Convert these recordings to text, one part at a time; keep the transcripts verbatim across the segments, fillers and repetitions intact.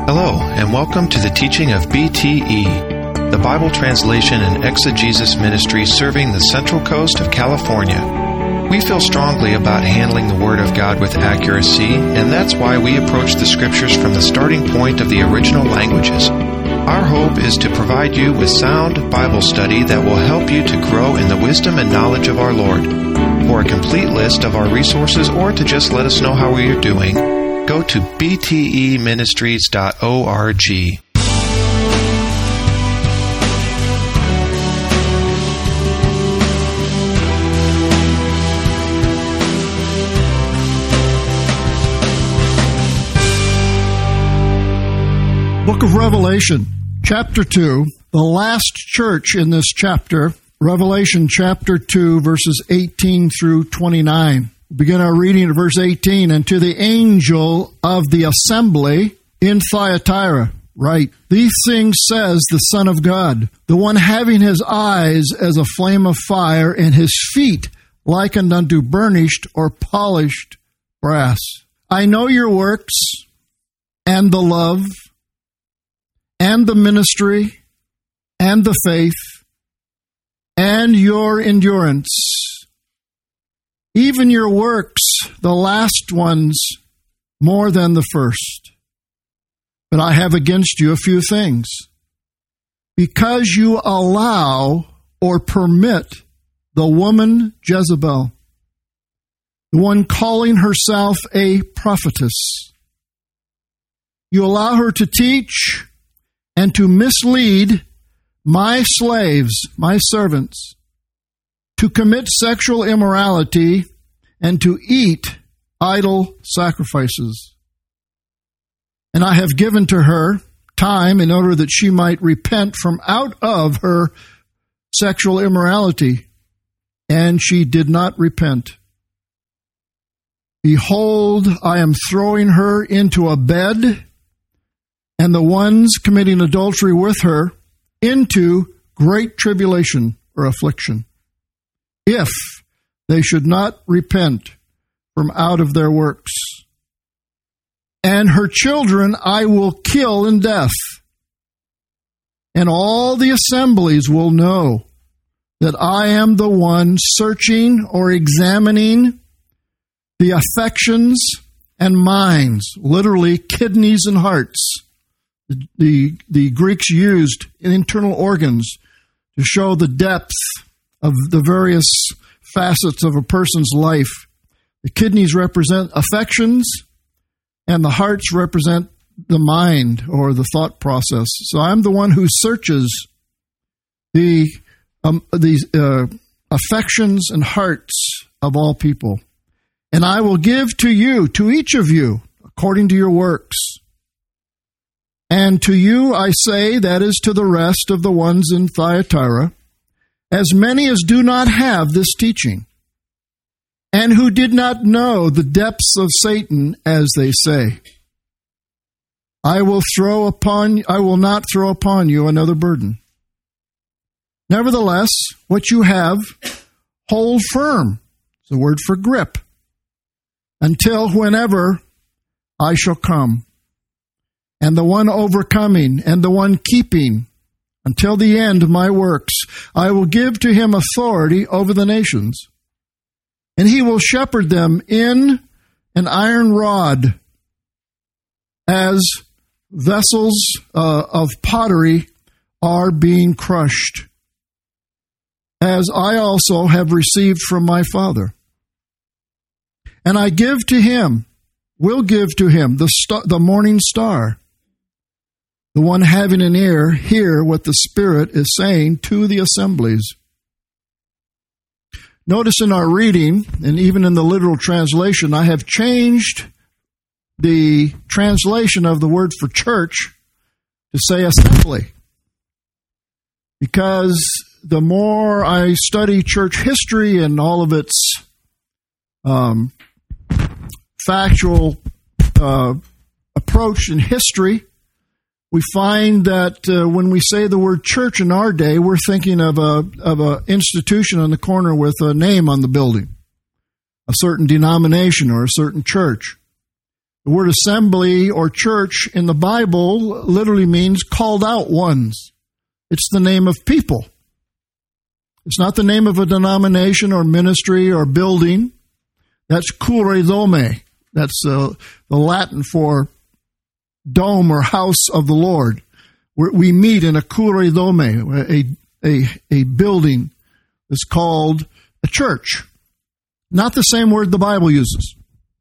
Hello, and welcome to the teaching of B T E, the Bible Translation and Exegesis Ministry serving the Central Coast of California. We feel strongly about handling the Word of God with accuracy, and that's why we approach the Scriptures from the starting point of the original languages. Our hope is to provide you with sound Bible study that will help you to grow in the wisdom and knowledge of our Lord. For a complete list of our resources or to just let us know how we are doing, go to b t e ministries dot org. Book of Revelation, chapter two, the last church in this chapter, Revelation chapter two, verses eighteen through twenty-nine. We'll begin our reading at verse eighteen. And to the angel of the assembly in Thyatira, write, These things says the Son of God, the one having his eyes as a flame of fire, and his feet likened unto burnished or polished brass. I know your works, and the love, and the ministry, and the faith, and your endurance, even your works, the last ones, more than the first. But I have against you a few things. Because you allow or permit the woman Jezebel, the one calling herself a prophetess, you allow her to teach and to mislead my slaves, my servants, to commit sexual immorality and to eat idol sacrifices. And I have given to her time in order that she might repent from out of her sexual immorality, and she did not repent. Behold, I am throwing her into a bed, and the ones committing adultery with her into great tribulation or affliction, if they should not repent from out of their works. And her children I will kill in death, and all the assemblies will know that I am the one searching or examining the affections and minds, literally kidneys and hearts. The, the, the Greeks used internal organs to show the depth of the various facets of a person's life. The kidneys represent affections, and the hearts represent the mind or the thought process. So I'm the one who searches the, um, the uh, affections and hearts of all people. And I will give to you, to each of you, according to your works. And to you I say, that is to the rest of the ones in Thyatira, as many as do not have this teaching, and who did not know the depths of Satan, as they say, I will throw upon I will not throw upon you another burden. Nevertheless, what you have, hold firm. It's the word for grip. Until whenever I shall come. And the one overcoming, and the one keeping, until the end of my works, I will give to him authority over the nations. And he will shepherd them in an iron rod, as vessels uh, of pottery are being crushed, as I also have received from my Father. And I give to him, will give to him, the star, the morning star. The one having an ear, hear what the Spirit is saying to the assemblies. Notice in our reading, and even in the literal translation, I have changed the translation of the word for church to say assembly. Because the more I study church history and all of its um, factual uh, approach in history, we find that uh, when we say the word church in our day, we're thinking of a of an institution on the corner with a name on the building, a certain denomination or a certain church. The word assembly or church in the Bible literally means called out ones. It's the name of people. It's not the name of a denomination or ministry or building. That's kuridome. That's uh, the Latin for dome or house of the Lord. We're, we meet in a kuridome, a, a, a building that's called a church. Not the same word the Bible uses.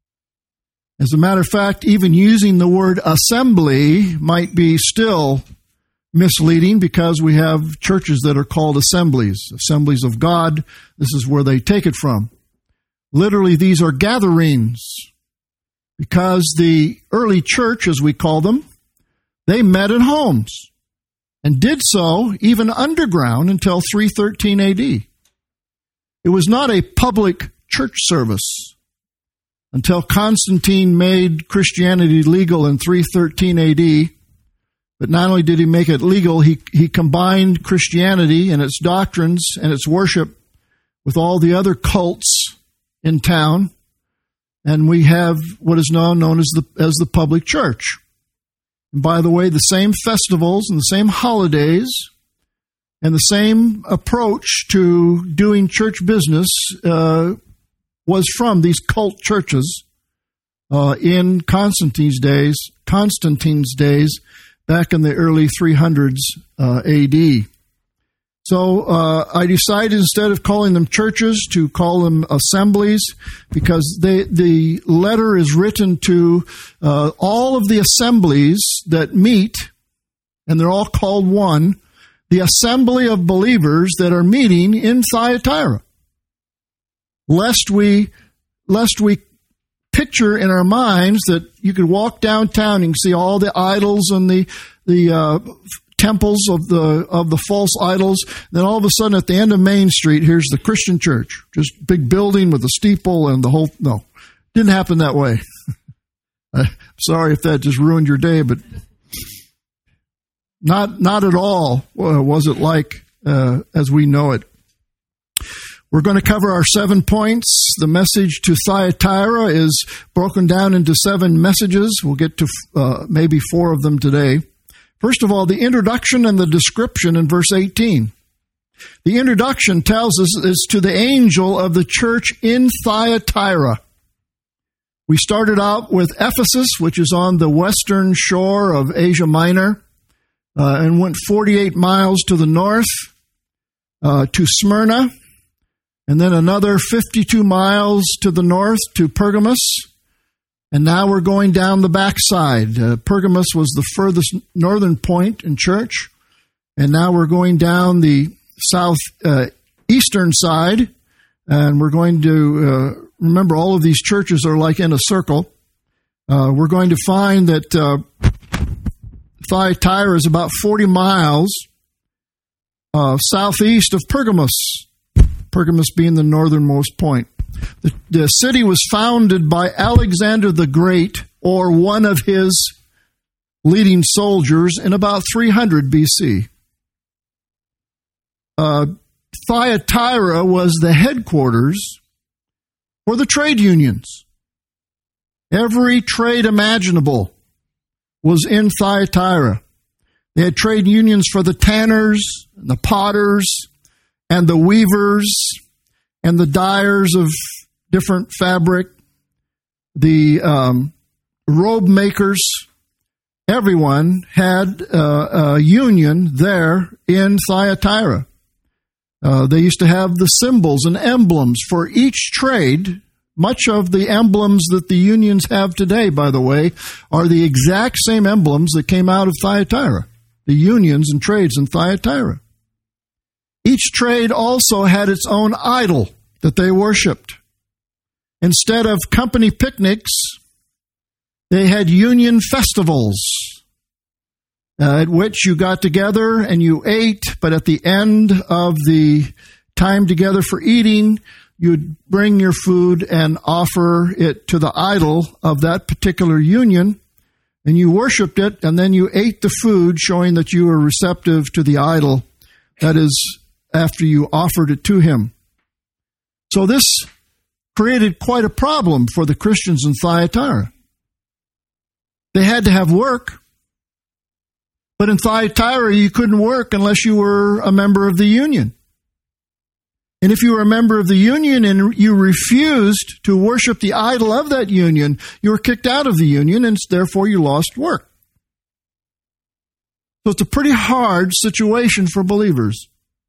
As a matter of fact, even using the word assembly might be still misleading because we have churches that are called assemblies, assemblies of God. This is where they take it from. Literally, these are gatherings because the early church, as we call them, they met in homes and did so even underground until three thirteen A D. It was not a public church service until Constantine made Christianity legal in three thirteen A D. But not only did he make it legal, he, he combined Christianity and its doctrines and its worship with all the other cults in town. And we have what is now known as the, as the public church. And by the way, the same festivals and the same holidays and the same approach to doing church business uh, was from these cult churches uh, in Constantine's days, Constantine's days, back in the early three hundreds uh, A D. So uh, I decided instead of calling them churches to call them assemblies because they, the letter is written to uh, all of the assemblies that meet, and they're all called one, the assembly of believers that are meeting in Thyatira. Lest we, lest we picture in our minds that you could walk downtown and see all the idols and the the uh, temples of the of the false idols. Then all of a sudden, at the end of Main Street, here's the Christian church, just big building with a steeple and the whole. No, didn't happen that way. I'm sorry if that just ruined your day, but not not at all was it like uh, as we know it. We're going to cover our seven points. The message to Thyatira is broken down into seven messages. We'll get to uh, maybe four of them today. First of all, the introduction and the description in verse eighteen. The introduction tells us it's to the angel of the church in Thyatira. We started out with Ephesus, which is on the western shore of Asia Minor, uh, and went forty-eight miles to the north uh, to Smyrna. And then another fifty-two miles to the north to Pergamos. And now we're going down the backside. Uh, Pergamos was the furthest northern point in church. And now we're going down the south uh, eastern side. And we're going to, uh, remember, all of these churches are like in a circle. Uh, we're going to find that uh, Thyatira is about forty miles uh, southeast of Pergamos. Pergamos being the northernmost point. The, the city was founded by Alexander the Great, or one of his leading soldiers, in about three hundred B C. Uh, Thyatira was the headquarters for the trade unions. Every trade imaginable was in Thyatira. They had trade unions for the tanners, and the potters, and the weavers, and the dyers of different fabric, the um, robe makers. Everyone had uh, a union there in Thyatira. Uh, they used to have the symbols and emblems for each trade. Much of the emblems that the unions have today, by the way, are the exact same emblems that came out of Thyatira, the unions and trades in Thyatira. Each trade also had its own idol that they worshipped. Instead of company picnics, they had union festivals uh, at which you got together and you ate, but at the end of the time together for eating, you'd bring your food and offer it to the idol of that particular union, and you worshipped it, and then you ate the food, showing that you were receptive to the idol. That is, after you offered it to him. So this created quite a problem for the Christians in Thyatira. They had to have work. But in Thyatira, you couldn't work unless you were a member of the union. And if you were a member of the union and you refused to worship the idol of that union, you were kicked out of the union, and therefore you lost work. So it's a pretty hard situation for believers.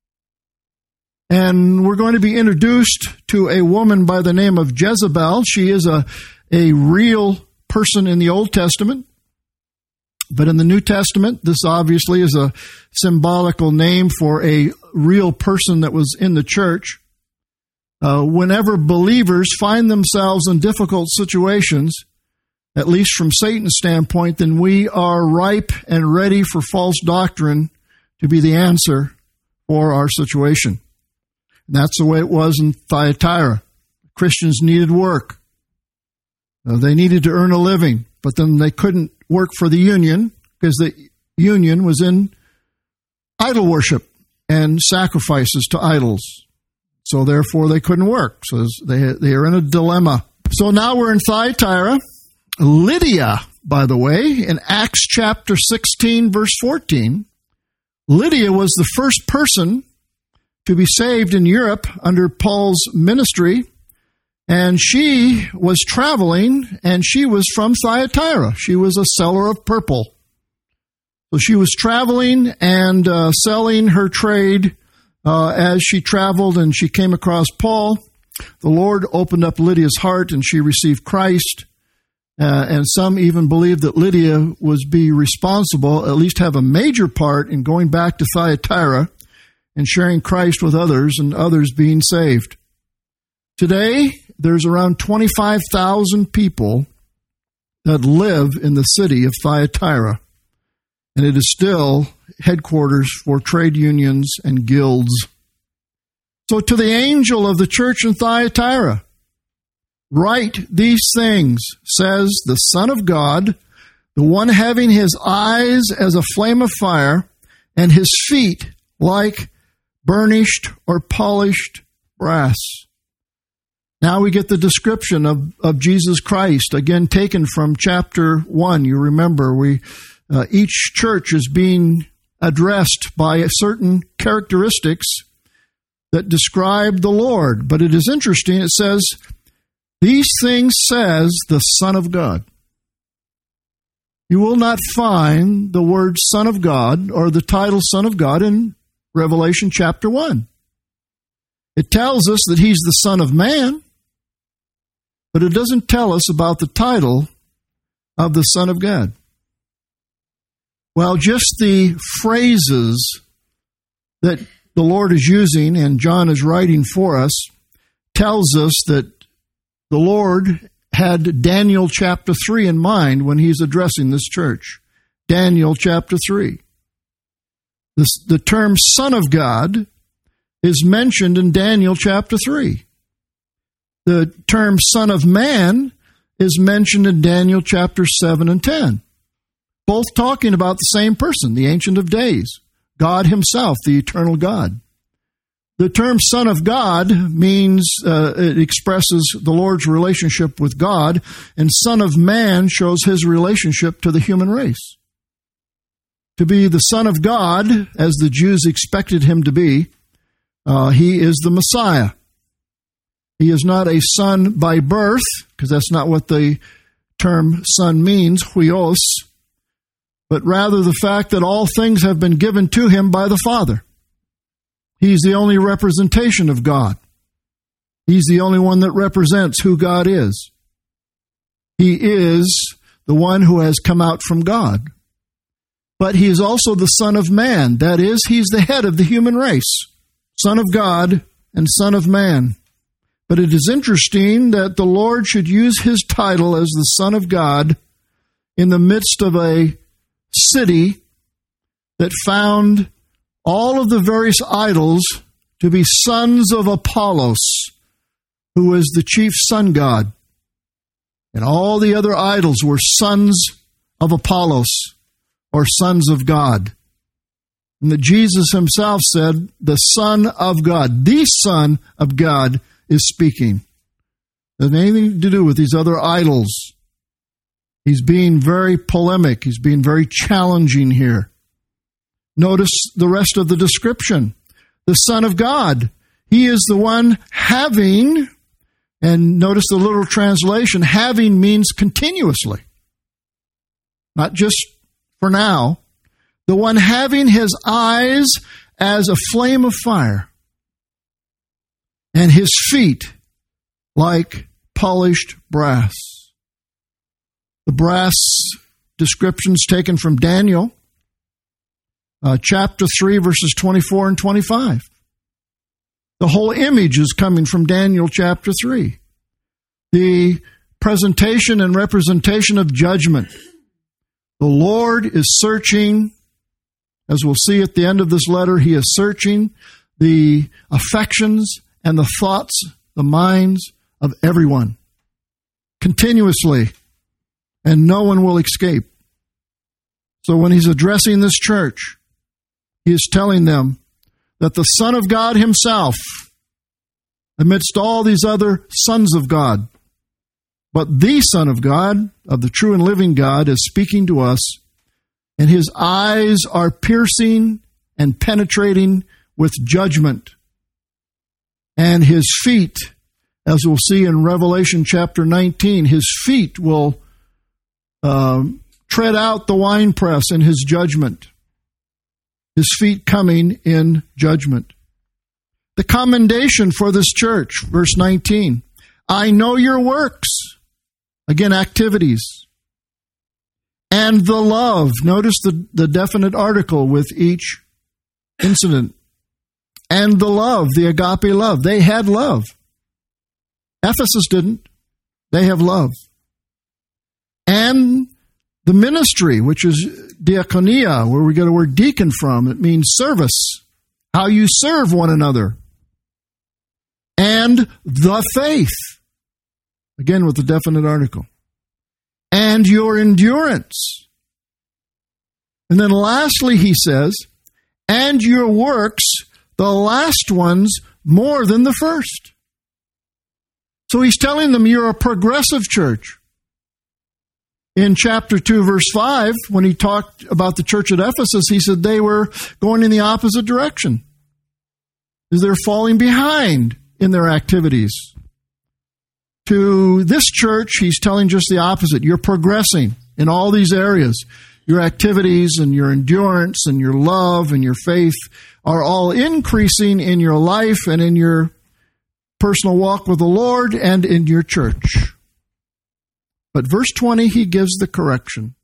And we're going to be introduced to a woman by the name of Jezebel. She is a, a real person in the Old Testament. But in the New Testament, this obviously is a symbolical name for a real person that was in the church. Uh, whenever believers find themselves in difficult situations, at least from Satan's standpoint, then we are ripe and ready for false doctrine to be the answer for our situation. And that's the way it was in Thyatira. Christians needed work. Uh, they needed to earn a living, but then they couldn't work for the union because the union was in idol worship and sacrifices to idols. So therefore they couldn't work. So they, they are in a dilemma. So now we're in Thyatira. Lydia, by the way, in Acts chapter sixteen, verse fourteen, Lydia was the first person to be saved in Europe under Paul's ministry. And she was traveling, and she was from Thyatira. She was a seller of purple. So she was traveling and uh, selling her trade uh, as she traveled, and she came across Paul. The Lord opened up Lydia's heart, and she received Christ. Uh, and some even believe that Lydia was be responsible, at least have a major part in going back to Thyatira and sharing Christ with others, and others being saved. Today, there's around twenty-five thousand people that live in the city of Thyatira, and it is still headquarters for trade unions and guilds. So to the angel of the church in Thyatira, write these things, says the Son of God, the one having his eyes as a flame of fire and his feet like burnished or polished brass. Now we get the description of, of Jesus Christ, again taken from chapter one. You remember, we uh, each church is being addressed by certain characteristics that describe the Lord. But it is interesting, it says, these things says the Son of God. You will not find the word Son of God or the title Son of God in Revelation chapter one. It tells us that he's the Son of Man, but it doesn't tell us about the title of the Son of God. Well, just the phrases that the Lord is using and John is writing for us tells us that the Lord had Daniel chapter three in mind when he's addressing this church. Daniel chapter three. This, the term Son of God is mentioned in Daniel chapter three. The term Son of Man is mentioned in Daniel chapter seven and ten. Both talking about the same person, the Ancient of Days, God himself, the eternal God. The term Son of God means, uh, it expresses the Lord's relationship with God, and Son of Man shows his relationship to the human race. To be the Son of God, as the Jews expected him to be, uh, he is the Messiah. He is not a son by birth, because that's not what the term son means, huios, but rather the fact that all things have been given to him by the Father. He's the only representation of God. He's the only one that represents who God is. He is the one who has come out from God. But he is also the Son of Man. That is, he's the head of the human race. Son of God and Son of Man. But it is interesting that the Lord should use his title as the Son of God in the midst of a city that found all of the various idols to be sons of Apollos, who is the chief sun god. And all the other idols were sons of Apollos, or sons of God. And that Jesus himself said, the Son of God, the Son of God is speaking. It doesn't have anything to do with these other idols. He's being very polemic. He's being very challenging here. Notice the rest of the description. The Son of God. He is the one having, and notice the literal translation, having means continuously. Not just for now. The one having his eyes as a flame of fire, and his feet like polished brass. The brass description's taken from Daniel, uh, chapter three, verses twenty-four and twenty-five. The whole image is coming from Daniel chapter three. The presentation and representation of judgment. The Lord is searching, as we'll see at the end of this letter, he is searching the affections and the thoughts, the minds of everyone continuously, and no one will escape. So when he's addressing this church, he is telling them that the Son of God himself, amidst all these other sons of God, but the Son of God, of the true and living God, is speaking to us, and his eyes are piercing and penetrating with judgment. And his feet, as we'll see in Revelation chapter nineteen, his feet will um, tread out the winepress in his judgment. His feet coming in judgment. The commendation for this church, verse nineteen. I know your works. Again, activities. And the love. Notice the, the definite article with each incident. And the love, the agape love. They had love. Ephesus didn't. They have love. And the ministry, which is diakonia, where we get the word deacon from. It means service. How you serve one another. And the faith. Again, with the definite article. And your endurance. And then lastly, he says, and your works, the last ones, more than the first. So he's telling them you're a progressive church. In chapter two, verse five, when he talked about the church at Ephesus, he said they were going in the opposite direction. Because they're falling behind in their activities. To this church, he's telling just the opposite. You're progressing in all these areas. Your activities and your endurance and your love and your faith are all increasing in your life and in your personal walk with the Lord and in your church. But verse twenty, he gives the correction.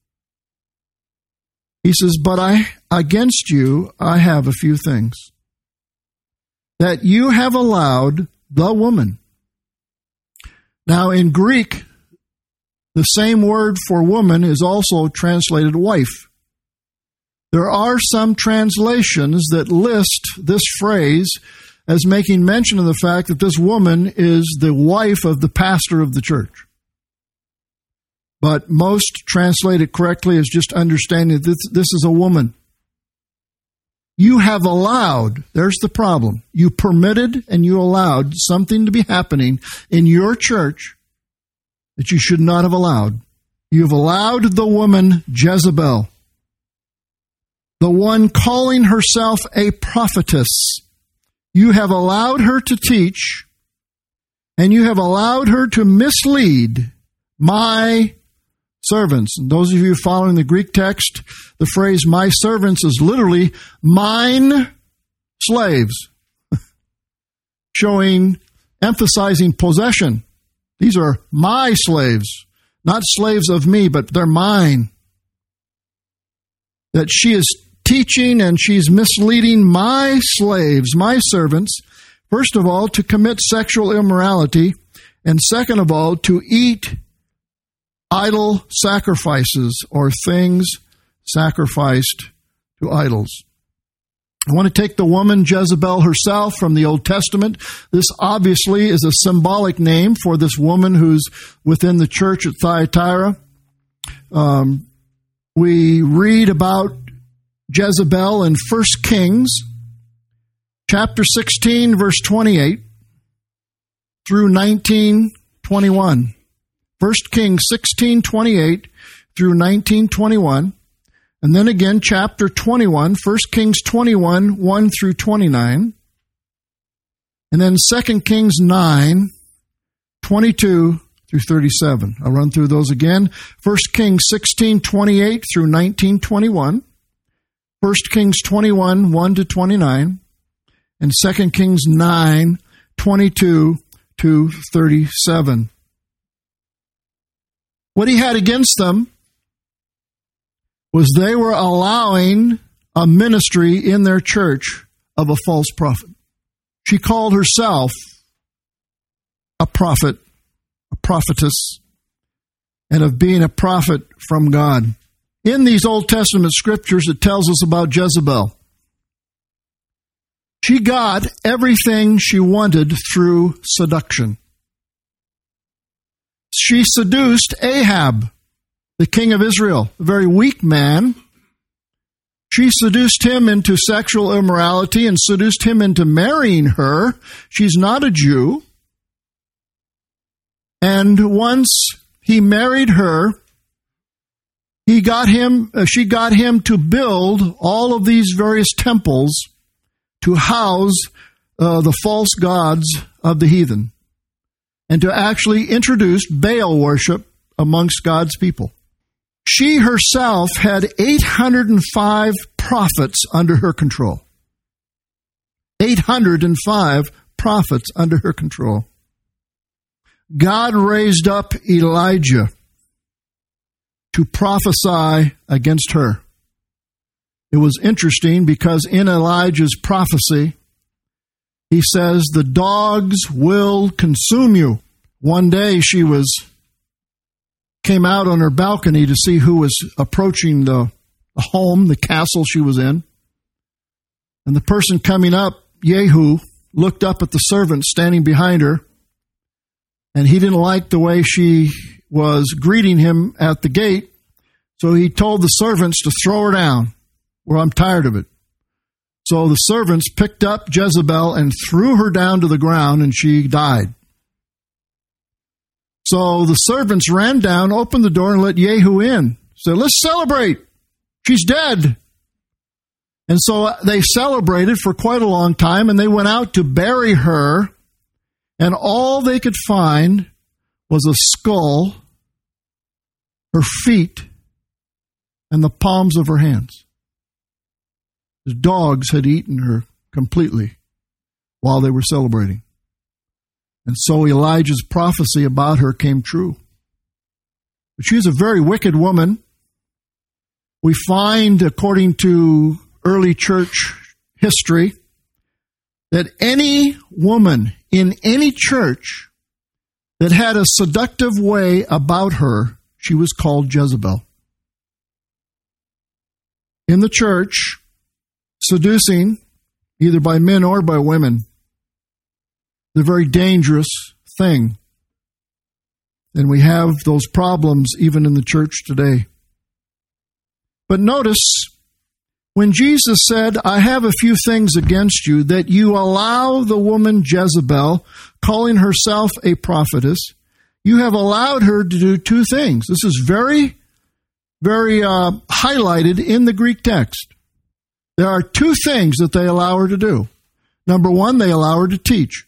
He says, but I, against you, I have a few things. That you have allowed the woman. Now, in Greek, the same word for woman is also translated wife. There are some translations that list this phrase as making mention of the fact that this woman is the wife of the pastor of the church. But most translate it correctly as just understanding that this, this is a woman. You have allowed, there's the problem, you permitted and you allowed something to be happening in your church that you should not have allowed. You've allowed the woman Jezebel, the one calling herself a prophetess. You have allowed her to teach, and you have allowed her to mislead my servants. And those of you following the Greek text, the phrase my servants is literally mine slaves, showing, emphasizing possession. These are my slaves, not slaves of me, but they're mine. That she is teaching and she's misleading my slaves, my servants, first of all, to commit sexual immorality, and second of all, to eat idol sacrifices or things sacrificed to idols. I want to take the woman Jezebel herself from the Old Testament. This obviously is a symbolic name for this woman who's within the church at Thyatira. Um, we read about Jezebel in First Kings, chapter sixteen, verse twenty-eight through nineteen twenty-one. First Kings sixteen twenty-eight, through nineteen twenty-one. And then again, chapter twenty-one, First Kings twenty-one, one through twenty-nine. And then Second Kings nine, twenty-two through thirty-seven. I'll run through those again. First Kings sixteen, twenty-eight through nineteen twenty-one. First Kings twenty-one, one to twenty-nine. And Second Kings nine, twenty-two to thirty-seven. What he had against them was they were allowing a ministry in their church of a false prophet. She called herself a prophet, a prophetess, and of being a prophet from God. In these Old Testament scriptures, it tells us about Jezebel. She got everything she wanted through seduction. She seduced Ahab, the king of Israel, a very weak man. She seduced him into sexual immorality and seduced him into marrying her. She's not a Jew. And once he married her, he got him, uh, she got him to build all of these various temples to house uh, the false gods of the heathen, and to actually introduce Baal worship amongst God's people. She herself had eight hundred five prophets under her control. eight hundred five prophets under her control. God raised up Elijah to prophesy against her. It was interesting because in Elijah's prophecy, he says, the dogs will consume you. One day she was came out on her balcony to see who was approaching the, the home, the castle she was in. And the person coming up, Jehu, looked up at the servant standing behind her, and he didn't like the way she was greeting him at the gate, so he told the servants to throw her down. Well, I'm tired of it. So the servants picked up Jezebel and threw her down to the ground, and she died. So the servants ran down, opened the door, and let Jehu in. Said, let's celebrate. She's dead. And so they celebrated for quite a long time, and they went out to bury her, and all they could find was a skull, her feet, and the palms of her hands. The dogs had eaten her completely while they were celebrating. And so Elijah's prophecy about her came true. But she is a very wicked woman. We find, according to early church history, that any woman in any church that had a seductive way about her, she was called Jezebel. In the church, seducing, either by men or by women, is a very dangerous thing. And we have those problems even in the church today. But notice, when Jesus said, I have a few things against you, that you allow the woman Jezebel, calling herself a prophetess, you have allowed her to do two things. This is very, very uh, highlighted in the Greek text. There are two things that they allow her to do. Number one, they allow her to teach.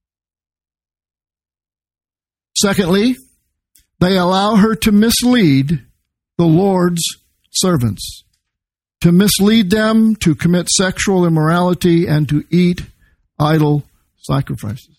Secondly, they allow her to mislead the Lord's servants, to mislead them to commit sexual immorality and to eat idol sacrifices.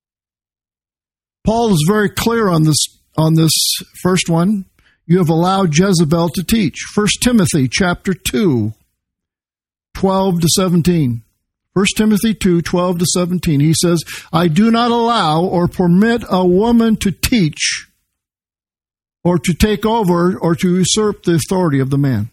Paul is very clear on this, on this first one. You have allowed Jezebel to teach. First Timothy chapter two, twelve to seventeen. First Timothy two, twelve to seventeen. He says, I do not allow or permit a woman to teach or to take over or to usurp the authority of the man.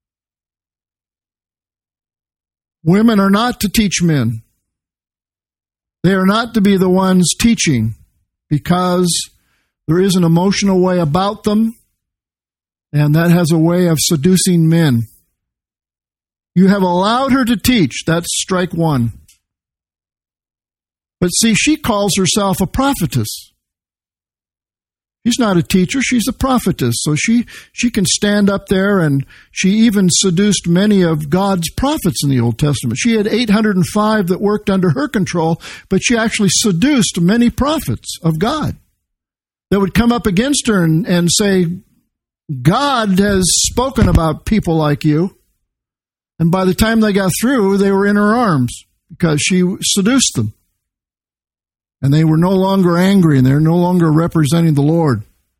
Women are not to teach men. They are not to be the ones teaching, because there is an emotional way about them, and that has a way of seducing men. You have allowed her to teach. That's strike one. But see, she calls herself a prophetess. She's not a teacher, she's a prophetess. So she, she can stand up there, and she even seduced many of God's prophets in the Old Testament. She had eight hundred five that worked under her control, but she actually seduced many prophets of God that would come up against her and, and say, God has spoken about people like you. And by the time they got through, they were in her arms because she seduced them. And they were no longer angry, and they're no longer representing the Lord.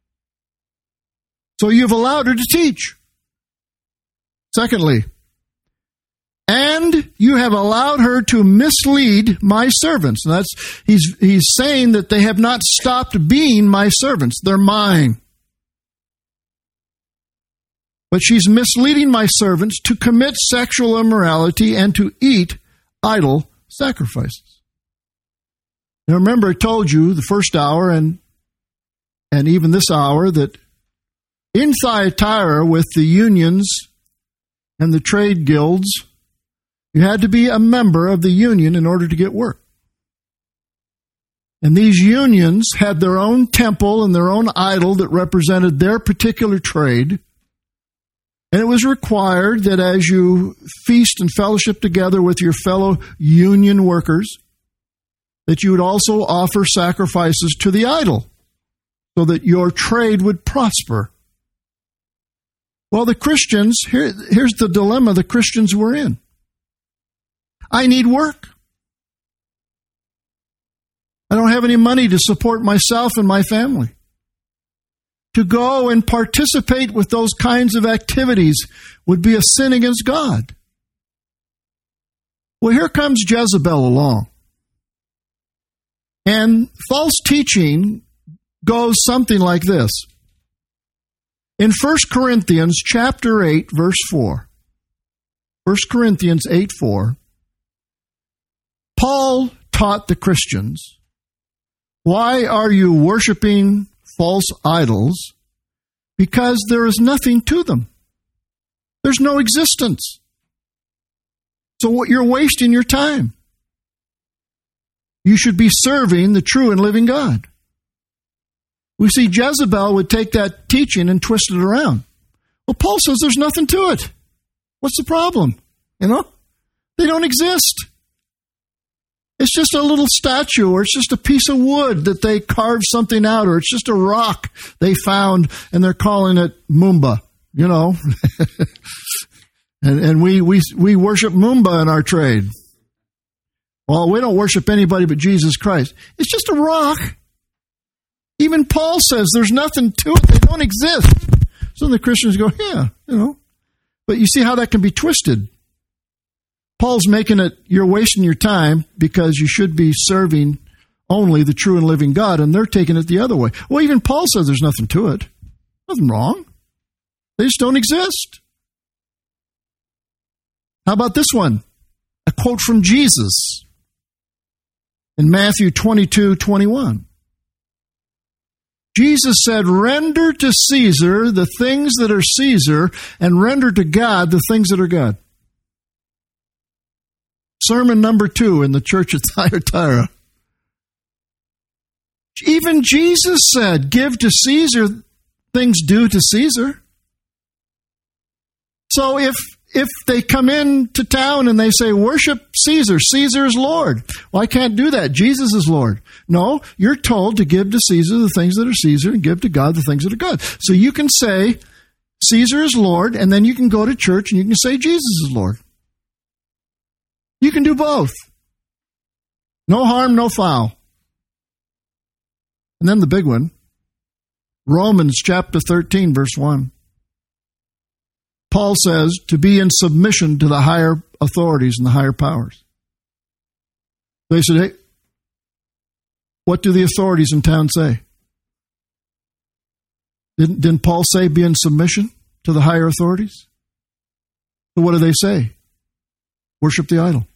So you've allowed her to teach. Secondly, and you have allowed her to mislead my servants. And that's he's he's saying that they have not stopped being my servants. They're mine. But she's misleading my servants to commit sexual immorality and to eat idol sacrifices. Now remember, I told you the first hour and and even this hour that in Thyatira with the unions and the trade guilds, you had to be a member of the union in order to get work. And these unions had their own temple and their own idol that represented their particular trade. And it was required that as you feast and fellowship together with your fellow union workers, that you would also offer sacrifices to the idol so that your trade would prosper. Well, the Christians, here, here's the dilemma the Christians were in. I need work. I don't have any money to support myself and my family. To go and participate with those kinds of activities would be a sin against God. Well, here comes Jezebel along. And false teaching goes something like this. In First Corinthians chapter eight, verse four, First Corinthians eight, four, Paul taught the Christians, why are you worshiping false idols? Because there is nothing to them. There's no existence. So what you're wasting your time. You should be serving the true and living God. We see Jezebel would take that teaching and twist it around. Well, Paul says there's nothing to it. What's the problem? You know, they don't exist. It's just a little statue, or it's just a piece of wood that they carved something out, or it's just a rock they found and they're calling it Mumba, you know. and and we, we we worship Mumba in our trade. Well, we don't worship anybody but Jesus Christ. It's just a rock. Even Paul says there's nothing to it. They don't exist. So the Christians go, yeah, you know. But you see how that can be twisted. Paul's making it, you're wasting your time because you should be serving only the true and living God, and they're taking it the other way. Well, even Paul says there's nothing to it. Nothing wrong. They just don't exist. How about this one? A quote from Jesus in Matthew twenty-two, twenty-one. Jesus said, render to Caesar the things that are Caesar, and render to God the things that are God. Sermon number two in the church at Thyatira. Even Jesus said, give to Caesar things due to Caesar. So if if they come into town and they say, worship Caesar, Caesar is Lord. Well, I can't do that. Jesus is Lord. No, you're told to give to Caesar the things that are Caesar and give to God the things that are God. So you can say, Caesar is Lord, and then you can go to church and you can say, Jesus is Lord. You can do both. No harm, no foul. And then the big one, Romans chapter thirteen, verse one. Paul says to be in submission to the higher authorities and the higher powers. They said, hey, what do the authorities in town say? Didn't, didn't Paul say be in submission to the higher authorities? So what do they say? Worship the idol.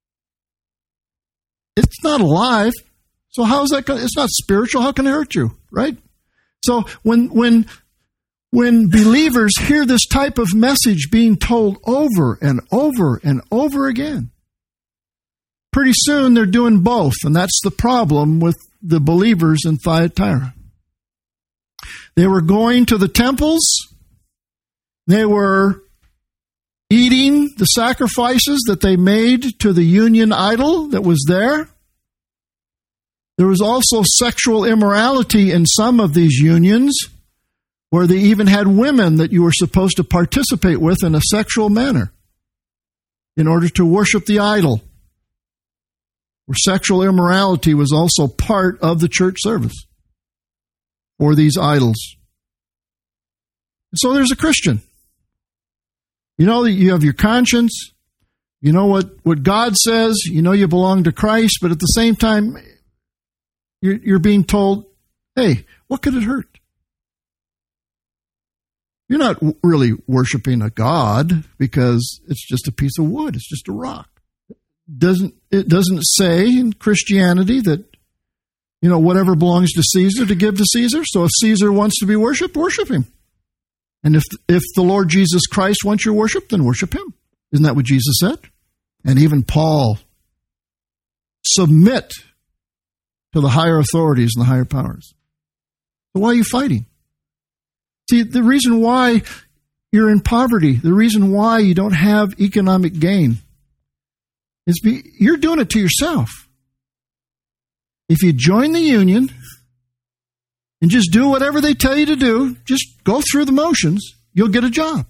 It's not alive. So how is that going? It's not spiritual. How can it hurt you? Right? So when when when believers hear this type of message being told over and over and over again, pretty soon they're doing both, and that's the problem with the believers in Thyatira. They were going to the temples. They were eating the sacrifices that they made to the union idol that was there. There was also sexual immorality in some of these unions, where they even had women that you were supposed to participate with in a sexual manner in order to worship the idol, where sexual immorality was also part of the church service for these idols. And so there's a Christian. You know that you have your conscience. You know what, what God says. You know you belong to Christ, but at the same time, you're, you're being told, hey, what could it hurt? You're not really worshiping a God because it's just a piece of wood. It's just a rock. Doesn't it doesn't say in Christianity that, you know, whatever belongs to Caesar to give to Caesar. So if Caesar wants to be worshipped, worship him. And if if the Lord Jesus Christ wants your worship, then worship him. Isn't that what Jesus said? And even Paul, submit to the higher authorities and the higher powers. So why are you fighting? See, the reason why you're in poverty, the reason why you don't have economic gain, is be, you're doing it to yourself. If you join the union and just do whatever they tell you to do, just go through the motions, you'll get a job.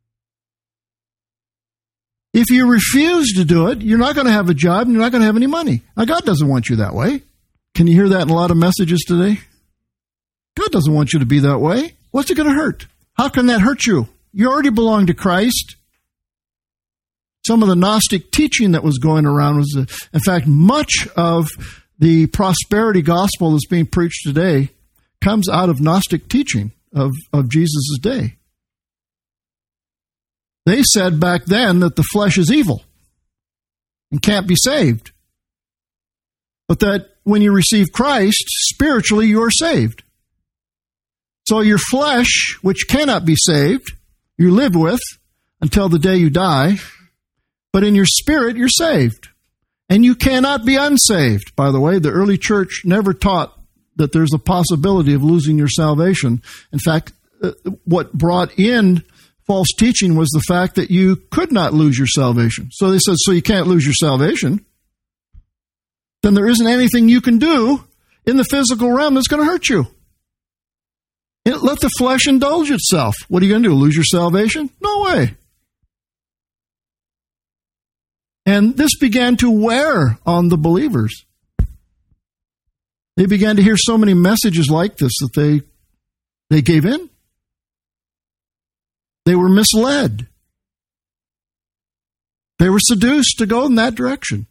If you refuse to do it, you're not going to have a job and you're not going to have any money. Now, God doesn't want you that way. Can you hear that in a lot of messages today? God doesn't want you to be that way. What's it going to hurt? How can that hurt you? You already belong to Christ. Some of the Gnostic teaching that was going around was, in fact, much of the prosperity gospel that's being preached today comes out of Gnostic teaching of, of Jesus' day. They said back then that the flesh is evil and can't be saved. But that when you receive Christ, spiritually you are saved. So your flesh, which cannot be saved, you live with until the day you die. But in your spirit, you're saved. And you cannot be unsaved. By the way, the early church never taught that there's a possibility of losing your salvation. In fact, what brought in false teaching was the fact that you could not lose your salvation. So they said, so you can't lose your salvation. Then there isn't anything you can do in the physical realm that's going to hurt you. Let the flesh indulge itself. What are you going to do? Lose your salvation? No way. And this began to wear on the believers. They began to hear so many messages like this that they, they gave in. They were misled. They were seduced to go in that direction.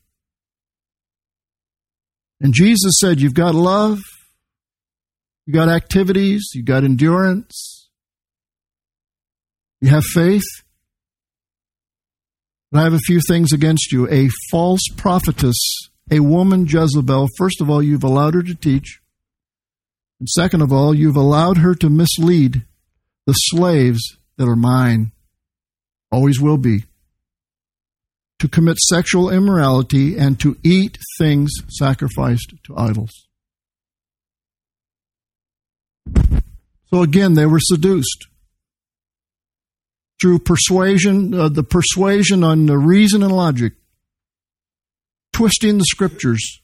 And Jesus said, you've got love. You got activities, you got endurance, you have faith. But I have a few things against you. A false prophetess, a woman Jezebel, first of all, you've allowed her to teach. And second of all, you've allowed her to mislead the slaves that are mine, always will be, to commit sexual immorality and to eat things sacrificed to idols. So again, they were seduced through persuasion, uh, the persuasion on the reason and logic, twisting the scriptures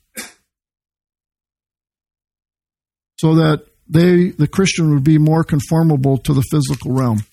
so that they, the Christian, would be more conformable to the physical realm.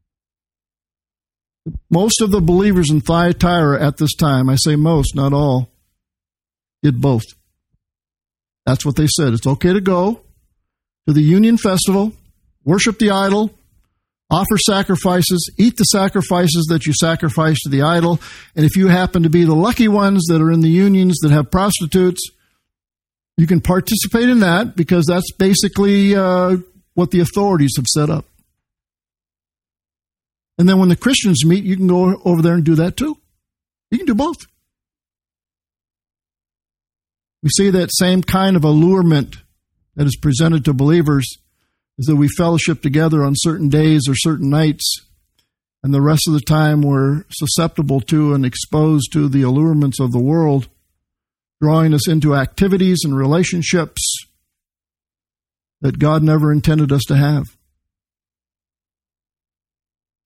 Most of the believers in Thyatira at this time, I say most, not all, did both. That's what they said. It's okay to go to the union festival, worship the idol, offer sacrifices, eat the sacrifices that you sacrifice to the idol, and if you happen to be the lucky ones that are in the unions that have prostitutes, you can participate in that because that's basically uh, what the authorities have set up. And then when the Christians meet, you can go over there and do that too. You can do both. We see that same kind of allurement that is presented to believers is that we fellowship together on certain days or certain nights, and the rest of the time we're susceptible to and exposed to the allurements of the world, drawing us into activities and relationships that God never intended us to have.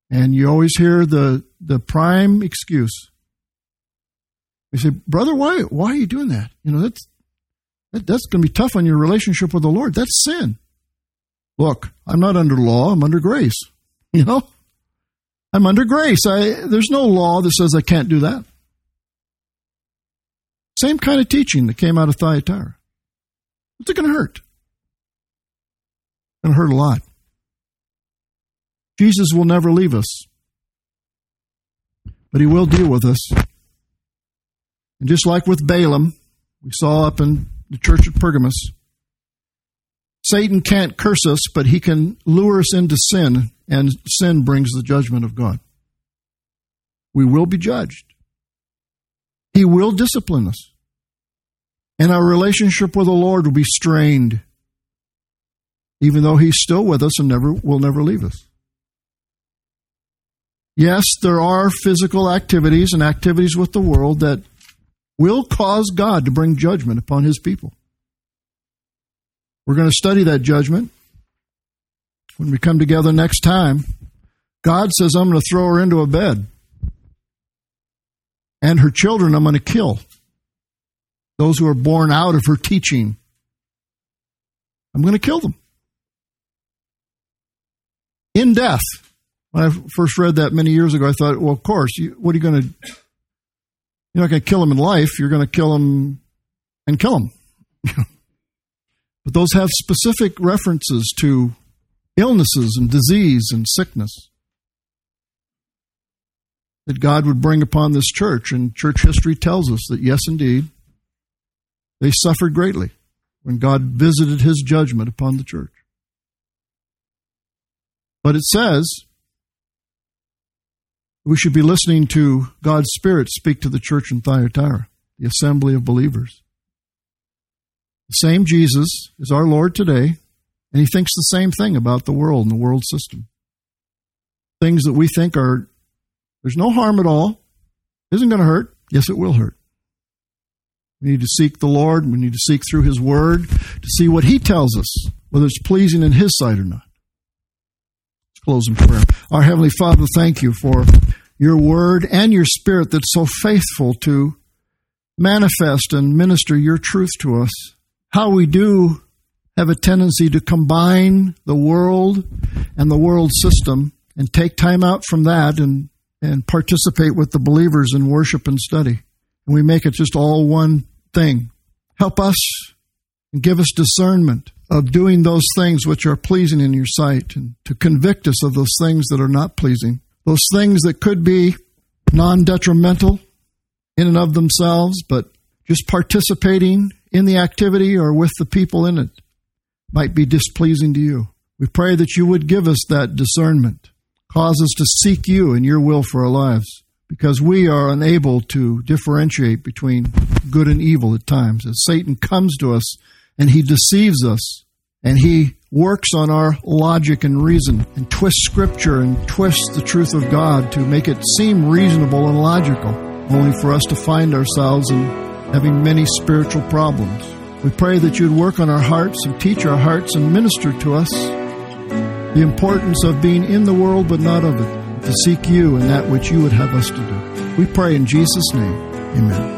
And you always hear the, the prime excuse. You say, brother, why why are you doing that? You know, that's that, that's going to be tough on your relationship with the Lord. That's sin. Look, I'm not under law. I'm under grace. You know, I'm under grace. I there's no law that says I can't do that. Same kind of teaching that came out of Thyatira. What's it going to hurt? It's going to hurt a lot. Jesus will never leave us, but he will deal with us. And just like with Balaam, we saw up in the church at Pergamos, Satan can't curse us, but he can lure us into sin, and sin brings the judgment of God. We will be judged. He will discipline us. And our relationship with the Lord will be strained, even though he's still with us and never will never leave us. Yes, there are physical activities and activities with the world that will cause God to bring judgment upon his people. We're going to study that judgment when we come together next time. God says, I'm going to throw her into a bed, and her children I'm going to kill. Those who are born out of her teaching, I'm going to kill them. In death. When I first read that many years ago, I thought, well, of course, you, what are you going to, you're not going to kill them in life, you're going to kill them and kill them. But those have specific references to illnesses and disease and sickness that God would bring upon this church. And church history tells us that, yes, indeed, they suffered greatly when God visited his judgment upon the church. But it says we should be listening to God's Spirit speak to the church in Thyatira, the assembly of believers. The same Jesus is our Lord today, and he thinks the same thing about the world and the world system. Things that we think are, there's no harm at all, isn't going to hurt. Yes, it will hurt. We need to seek the Lord. We need to seek through his word to see what he tells us, whether it's pleasing in his sight or not. Let's close in prayer. Our Heavenly Father, thank you for your word and your Spirit that's so faithful to manifest and minister your truth to us. How we do have a tendency to combine the world and the world system and take time out from that and, and participate with the believers in worship and study. And we make it just all one thing. Help us and give us discernment of doing those things which are pleasing in your sight, and to convict us of those things that are not pleasing, those things that could be non-detrimental in and of themselves, but just participating in the activity or with the people in it might be displeasing to you. We pray that you would give us that discernment, cause us to seek you and your will for our lives, because we are unable to differentiate between good and evil at times. As Satan comes to us and he deceives us and he works on our logic and reason and twists Scripture and twists the truth of God to make it seem reasonable and logical, only for us to find ourselves in having many spiritual problems. We pray that you'd work on our hearts and teach our hearts and minister to us the importance of being in the world but not of it, to seek you and that which you would have us to do. We pray in Jesus' name. Amen.